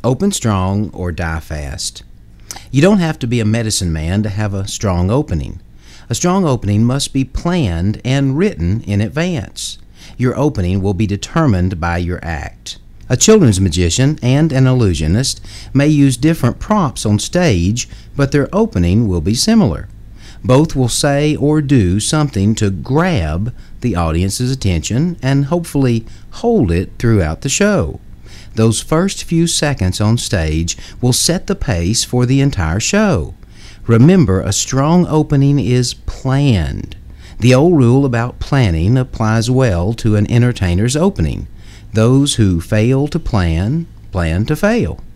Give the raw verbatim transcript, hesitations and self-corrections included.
Open strong or die fast. You don't have to be a medicine man to have a strong opening. A strong opening must be planned and written in advance. Your opening will be determined by your act. A children's magician and an illusionist may use different props on stage, but their opening will be similar. Both will say or do something to grab the audience's attention and hopefully hold it throughout the show. Those first few seconds on stage will set the pace for the entire show. Remember, a strong opening is planned. The old rule about planning applies well to an entertainer's opening. Those who fail to plan, plan to fail.